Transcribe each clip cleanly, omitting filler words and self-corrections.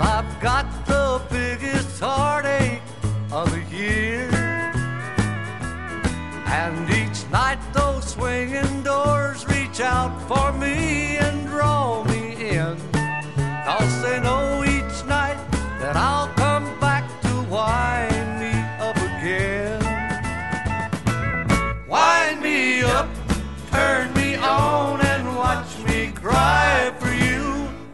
I've got the biggest heartache of the year. And each night those swinging doors reach out for me and draw me in, 'cause they know each night that I'll come back to wind me up again. Wind me up, turn me on, and watch me cry for you.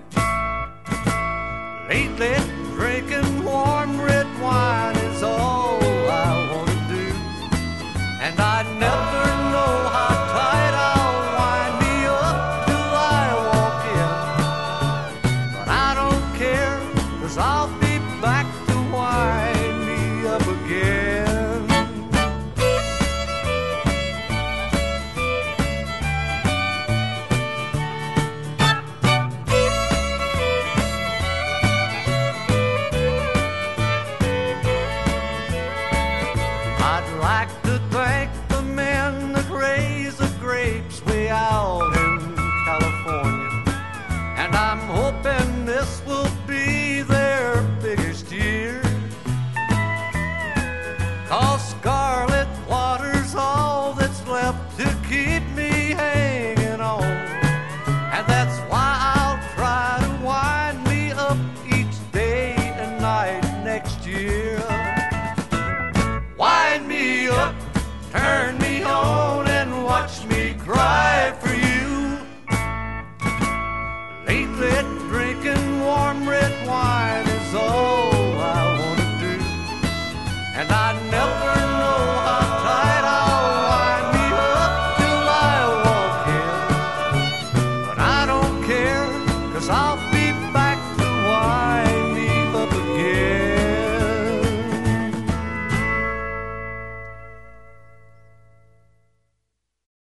Lately, drinking warm red wine is all I want to do, and I never know how tight I'll wind me up till I walk in. But I don't care, 'cause I'll be back to wind me up again. I'd like to thank the men that raise the grapes way out in California, and I'm hoping this will